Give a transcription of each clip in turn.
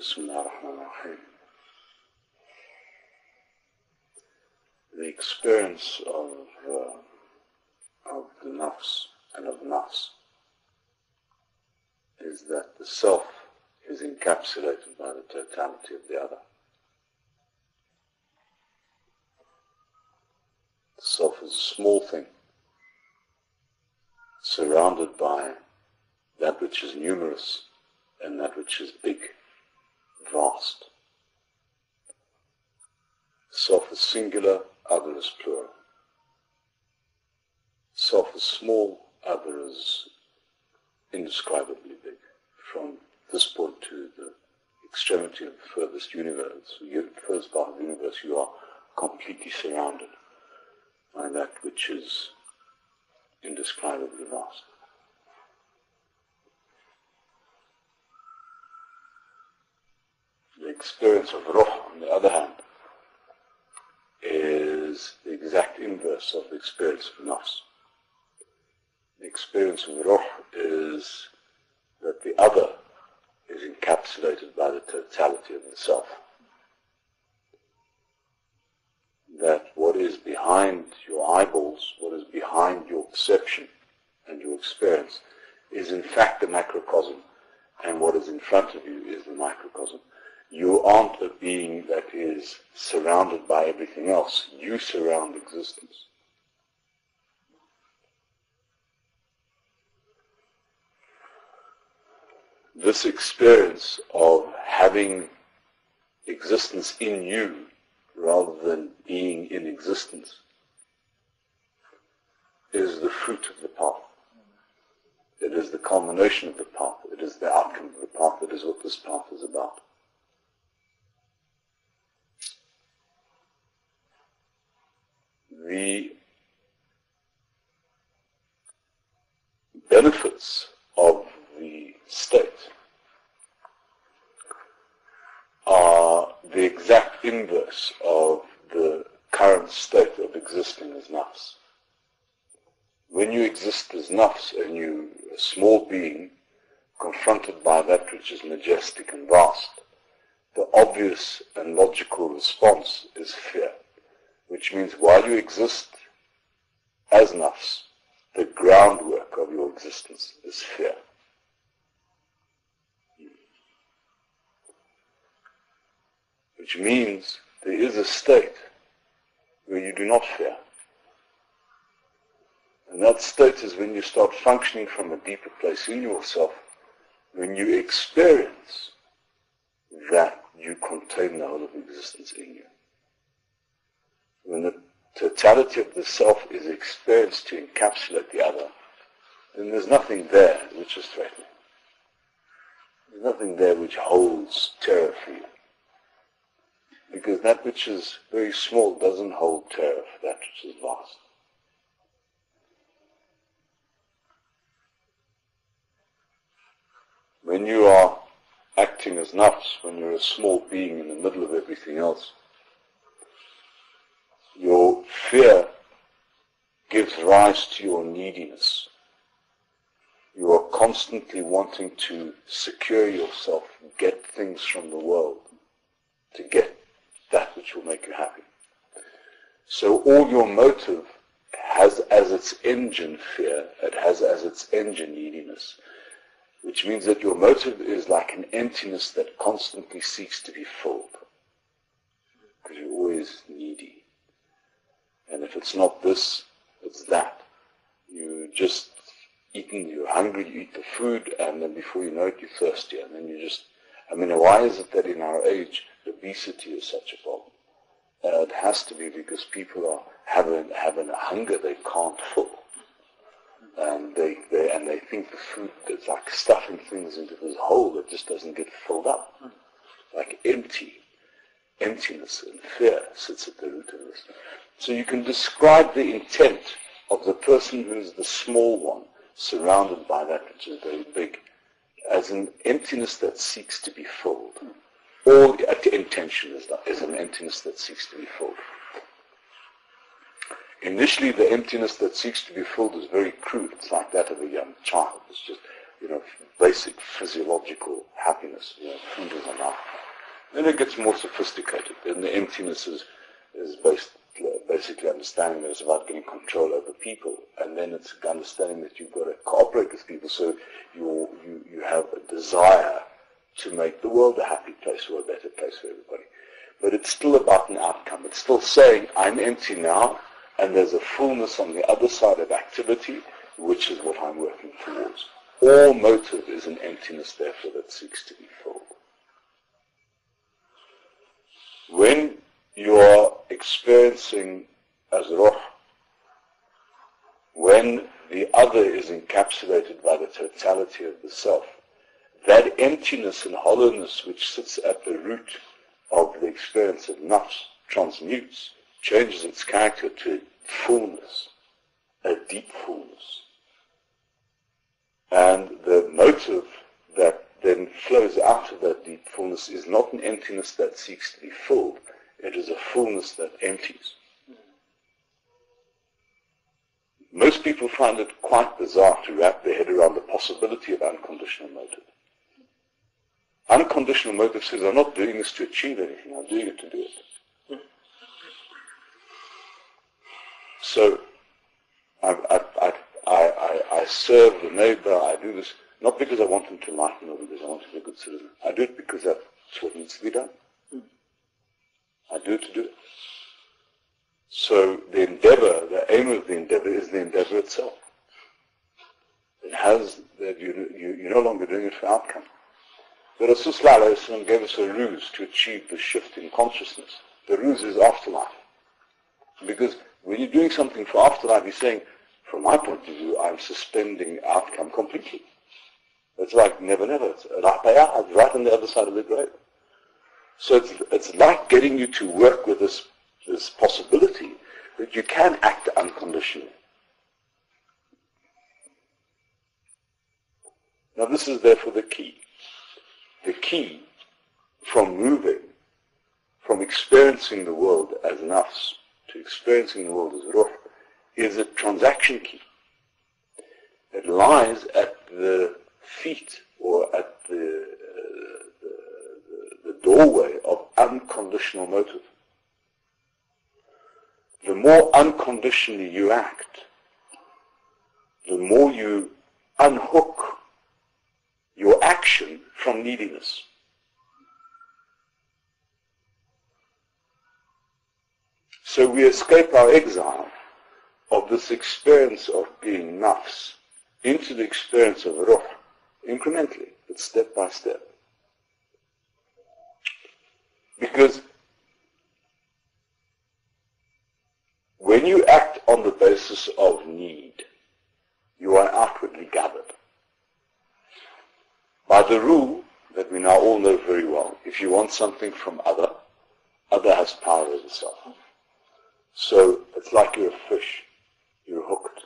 Bismillah ar-Rahman ar-Rahim. The experience of the nafs and of nafs is that the self is encapsulated by the totality of the other. The self is a small thing, surrounded by that which is numerous and that which is big, vast. Self is singular, other is plural. Self is small, other is indescribably big. From this point to the extremity of the furthest universe, the first part of the universe, you are completely surrounded by that which is indescribably vast. The experience of ruh, on the other hand, is the exact inverse of the experience of nafs. The experience of ruh is that the other is encapsulated by the totality of the self. That what is behind your eyeballs, what is behind your perception and your experience, is in fact the macrocosm, and what is in front of you is the microcosm. You aren't a being that is surrounded by everything else. You surround existence. This experience of having existence in you rather than being in existence is the fruit of the path. It is the culmination of the path. It is the outcome of the path. It is what this path is about. The benefits of the state are the exact inverse of the current state of existing as nafs. When you exist as nafs and you, a small being, confronted by that which is majestic and vast, the obvious and logical response is fear. Which means while you exist as nafs, the groundwork of your existence is fear. Which means there is a state where you do not fear. And that state is when you start functioning from a deeper place in yourself, when you experience that you contain the whole of existence in you. When the totality of the self is experienced to encapsulate the other, then there's nothing there which is threatening. There's nothing there which holds terror for you. Because that which is very small doesn't hold terror for that which is vast. When you are acting as nafs, when you're a small being in the middle of everything else, your fear gives rise to your neediness. You are constantly wanting to secure yourself, get things from the world, to get that which will make you happy. So all your motive has as its engine fear, it has as its engine neediness, which means that your motive is like an emptiness that constantly seeks to be filled, because you're always needy. And if it's not this, it's that. You just eating, you're hungry, you eat the food, and then before you know it, you're thirsty. And then you just, why is it that in our age, obesity is such a problem? It has to be because people are having a hunger they can't fill. And they think the food is like stuffing things into this hole that just doesn't get filled up. Like emptiness and fear sits at the root of this. So you can describe the intent of the person who is the small one, surrounded by that which is very big, as an emptiness that seeks to be filled. All intention is an emptiness that seeks to be filled. Initially, the emptiness that seeks to be filled is very crude. It's like that of a young child. It's just basic physiological happiness, food is enough. Then it gets more sophisticated. Then the emptiness is basically understanding that it's about getting control over people, and then it's understanding that you've got to cooperate with people, so you have a desire to make the world a happy place or a better place for everybody. But it's still about an outcome. It's still saying, I'm empty now, and there's a fullness on the other side of activity, which is what I'm working towards. All motive is an emptiness, therefore, that seeks to be filled. When you are experiencing as ruh, when the other is encapsulated by the totality of the self, that emptiness and hollowness which sits at the root of the experience of nafs transmutes, changes its character to fullness, a deep fullness. And the motive that then flows out of that deep fullness is not an emptiness that seeks to be filled, it is a fullness that empties. Most people find it quite bizarre to wrap their head around the possibility of unconditional motive. Unconditional motive says, I'm not doing this to achieve anything, I'm doing it to do it. So, I serve the neighbor, I do this, not because I want him to like me or because I want to be a good citizen. I do it because that's what needs to be done. I do it to do it. So the endeavor, the aim of the endeavor is the endeavor itself. It has that you're no longer doing it for outcome. The Rasul Sallallahu Alaihi Wasallam gave us a ruse to achieve the shift in consciousness. The ruse is afterlife. Because when you're doing something for afterlife, you're saying, from my point of view, I'm suspending outcome completely. It's like never, never. It's right on the other side of the grave. So it's like getting you to work with this possibility that you can act unconditionally. Now this is therefore the key. The key from moving, from experiencing the world as nafs to experiencing the world as ruh, is a transaction key. It lies at the feet or at the doorway of unconditional motive. The more unconditionally you act, the more you unhook your action from neediness. So we escape our exile of this experience of being nafs into the experience of ruh, incrementally, but step by step. Because when you act on the basis of need, you are outwardly gathered. By the rule that we now all know very well, if you want something from other has power over self. So it's like you're a fish, you're hooked.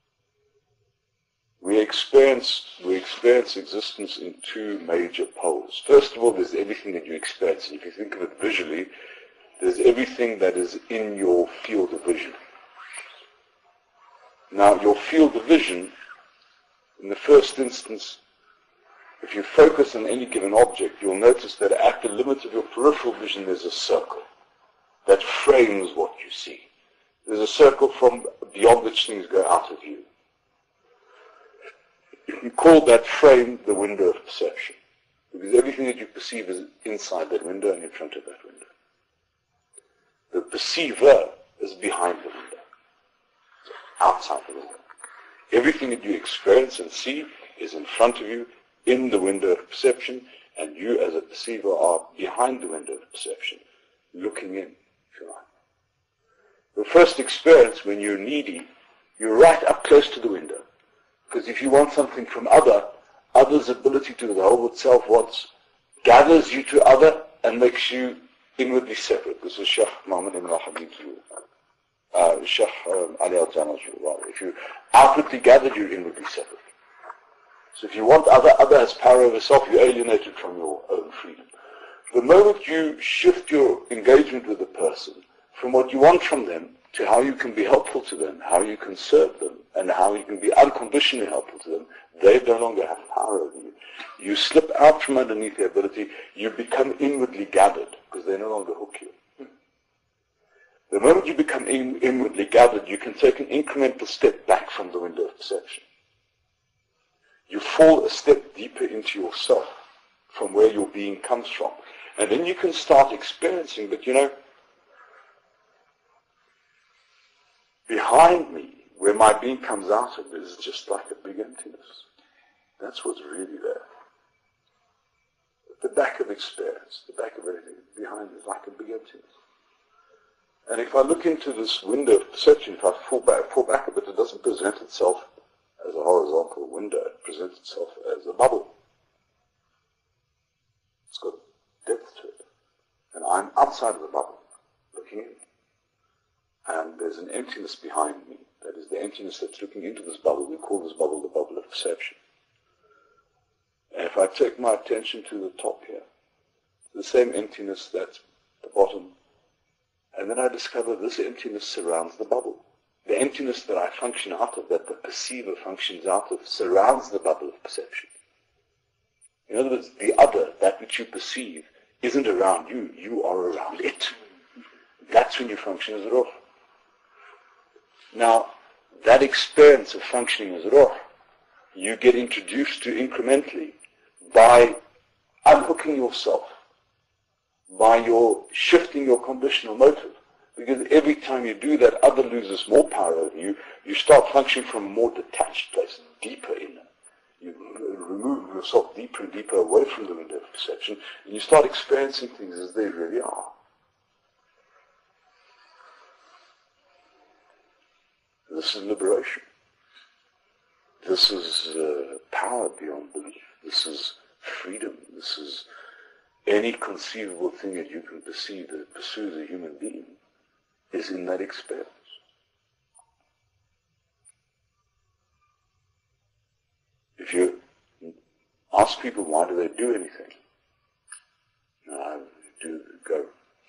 We experience existence in two major poles. First of all, there's everything that you experience. And if you think of it visually, there's everything that is in your field of vision. Now, your field of vision, in the first instance, if you focus on any given object, you'll notice that at the limit of your peripheral vision, there's a circle that frames what you see. There's a circle from beyond which things go out of view. You call that frame the window of perception, because everything that you perceive is inside that window and in front of that window. The perceiver is behind the window, outside the window. Everything that you experience and see is in front of you, in the window of perception, and you as a perceiver are behind the window of perception, looking in, if you like. The first experience, when you're needy, you're right up close to the window. Because if you want something from other's ability to hold itself wants, gathers you to other and makes you inwardly separate. This is Shaykh Muhammad ibn al-Habib's rule. Shaykh Ali al-Jana's rule. If you outwardly gathered, you're inwardly separate. So if you want other has power over self, you're alienated from your own freedom. The moment you shift your engagement with a person from what you want from them to how you can be helpful to them, how you can serve them, and how you can be unconditionally helpful to them, they no longer have power over you. You slip out from underneath their ability, you become inwardly gathered, because they no longer hook you. The moment you become inwardly gathered, you can take an incremental step back from the window of perception. You fall a step deeper into yourself from where your being comes from. And then you can start experiencing, but behind me, where my being comes out of, is just like a big emptiness. That's what's really there. At the back of experience, the back of everything, behind is like a big emptiness. And if I look into this window of perception, if I fall back a bit, it doesn't present itself as a horizontal window. It presents itself as a bubble. It's got depth to it. And I'm outside of the bubble, looking in. And there's an emptiness behind me. That is the emptiness that's looking into this bubble. We call this bubble the bubble of perception. And if I take my attention to the top here, the same emptiness that's at the bottom, and then I discover this emptiness surrounds the bubble. The emptiness that I function out of, that the perceiver functions out of, surrounds the bubble of perception. In other words, the other, that which you perceive, isn't around you. You are around it. That's when you function as Ruh. Now, that experience of functioning as Ruh, you get introduced to incrementally by unhooking yourself, by your shifting your conditional motive. Because every time you do that, other loses more power over you. You start functioning from a more detached place, deeper in. You remove yourself deeper and deeper away from the window of perception, and you start experiencing things as they really are. This is liberation. This is power beyond belief. This is freedom. This is any conceivable thing that you can perceive that pursues a human being is in that experience. If you ask people why do they do anything, I do go.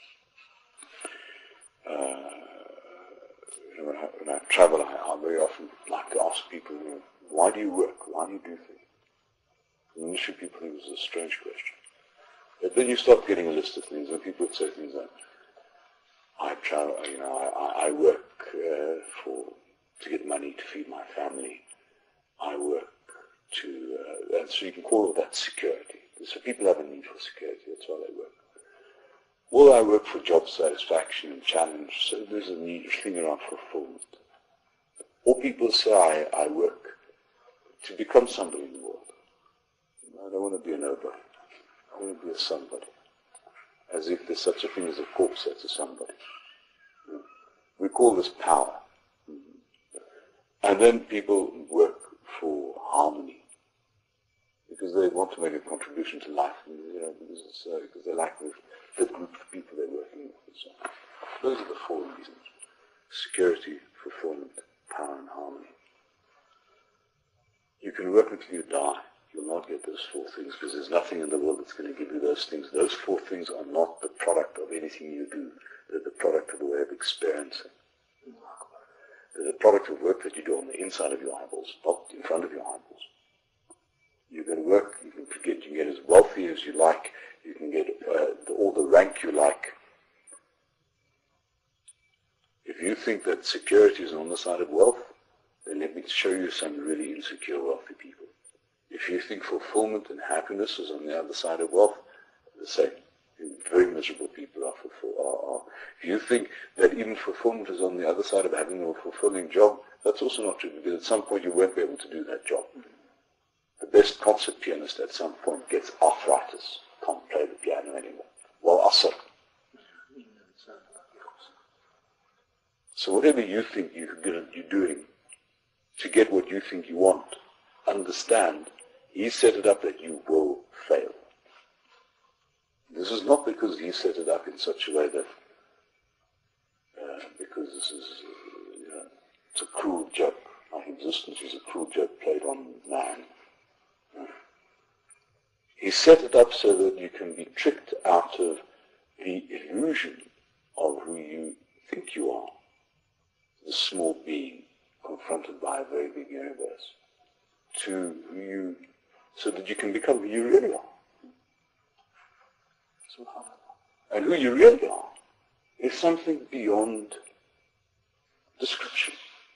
When I travel, I very often like to ask people, why do you work? Why do you do things? And initially people think it was a strange question. But then you start getting a list of things, and people would say things like, I travel, I work to get money to feed my family. I work and so you can call all that security. So people have a need for security, that's why they work. Or I work for job satisfaction and challenge, so there's a need, a thing around fulfillment. Or people say, I work to become somebody in the world. I don't want to be a nobody. I want to be a somebody. As if there's such a thing as a corpse that's a somebody. We call this power. And then people work for harmony. Because they want to make a contribution to life. Because they like the group of people they're working with. And so on. Those are the four reasons. Security, fulfillment, power and harmony. You can work until you die. You'll not get those four things because there's nothing in the world that's going to give you those things. Those four things are not the product of anything you do. They're the product of a way of experiencing. They're the product of work that you do on the inside of your eyeballs, not in front of your eyeballs. You can work, you can get as wealthy as you like, you can get all the rank you like. If you think that security is on the side of wealth, then let me show you some really insecure wealthy people. If you think fulfillment and happiness is on the other side of wealth, the same. Very miserable people are. If you think that even fulfillment is on the other side of having a fulfilling job, that's also not true, because at some point you won't be able to do that job. The best concert pianist at some point gets arthritis, can't play the piano anymore. Well, also. So whatever you think you're doing to get what you think you want, understand, he set it up that you will fail. This is not because he set it up in such a way that, because this is, it's a cruel joke. Our existence is a cruel joke played on man. He set it up so that you can be tricked out of the illusion of who you think you are. The small being confronted by a very big universe, so that you can become who you really are. And who you really are is something beyond description.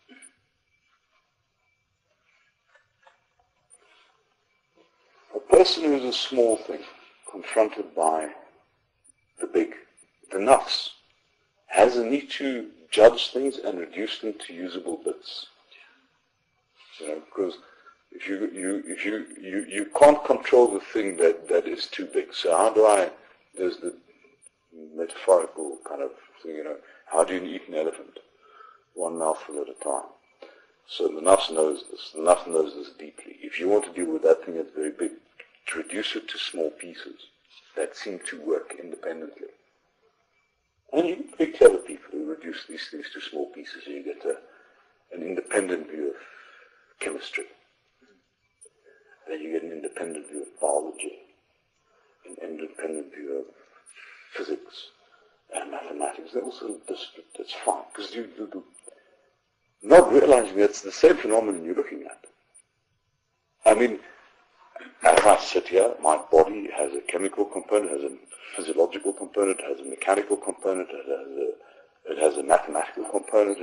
A person who is a small thing, confronted by the big, the nafs, has a need to judge things and reduce them to usable bits. Because if you can't control the thing that is too big. So there's the metaphorical kind of thing, how do you eat an elephant? One mouthful at a time. So the nafs knows this. The nafs knows this deeply. If you want to deal with that thing that's very big, to reduce it to small pieces that seem to work independently. And you get very clever people who reduce these things to small pieces, and you get an independent view of chemistry. Then you get an independent view of biology, an independent view of physics and mathematics. That's fine, because you not realizing that's the same phenomenon you're looking at. I mean, as I sit here, my body has a chemical component, has a physiological component, has a mechanical component, it has a mathematical component,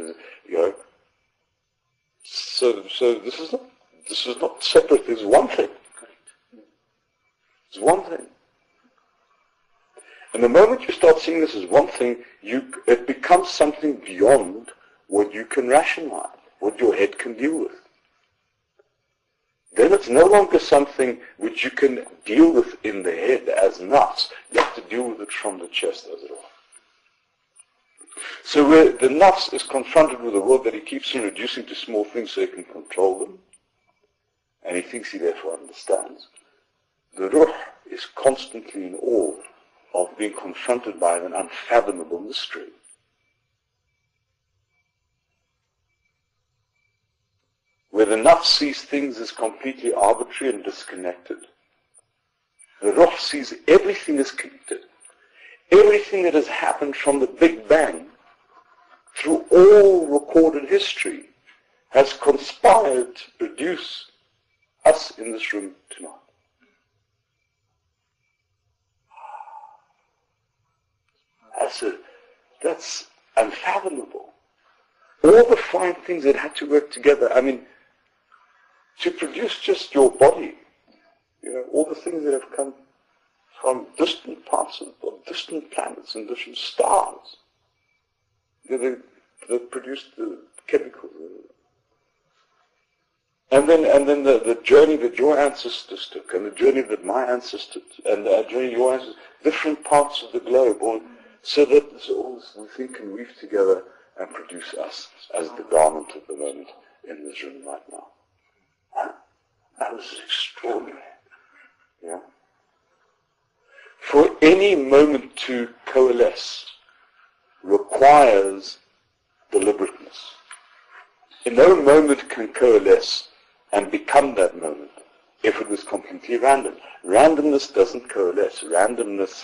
So this is not separate. It's one thing. It's one thing. And the moment you start seeing this as one thing, it becomes something beyond what you can rationalize, what your head can deal with. Then it's no longer something which you can deal with in the head as nuts. You have to deal with it from the chest, as it were. So where the nafs is confronted with a world that he keeps on reducing to small things so he can control them, and he thinks he therefore understands, the ruh is constantly in awe of being confronted by an unfathomable mystery. Where the nafs sees things as completely arbitrary and disconnected, the ruh sees everything as connected. Everything that has happened from the Big Bang through all recorded history has conspired to produce us in this room tonight. That's unfathomable. All the fine things that had to work together. I mean, to produce just your body, all the things that have come from distant parts of distant planets and different stars. They produced the chemicals. And then the journey that your ancestors took, and the journey that my ancestors took, and the journey your ancestors, different parts of the globe, so that all this thing can weave together and produce us as the garment of the moment in this room right now. That was extraordinary. Yeah. For any moment to coalesce requires deliberateness. No moment can coalesce and become that moment if it was completely random. Randomness doesn't coalesce. Randomness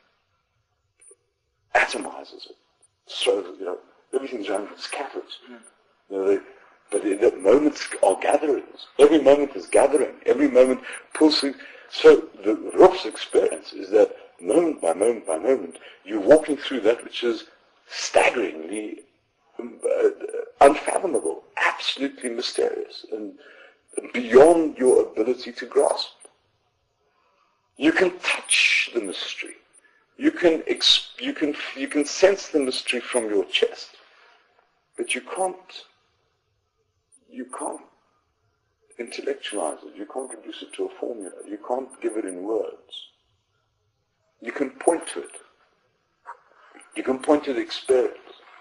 atomizes it. So, everything's random, it scatters. But the moments are gatherings. Every moment is gathering. Every moment pulsing. So the Ruh's experience is that moment by moment by moment, you're walking through that which is staggeringly unfathomable, absolutely mysterious, and beyond your ability to grasp. You can touch the mystery. You can sense the mystery from your chest, but you can't intellectualize it. You can't reduce it to a formula. You can't give it in words. You can point to it. You can point to the experience.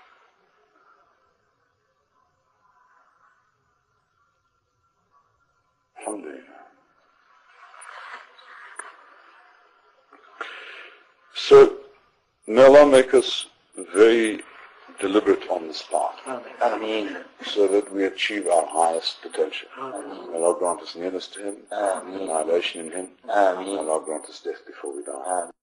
Alhamdulillah. So, may Allah make us very deliberate on this path, so that we achieve our highest potential. May Allah grant us nearness to Him, annihilation in Him. May Allah grant us death before we die.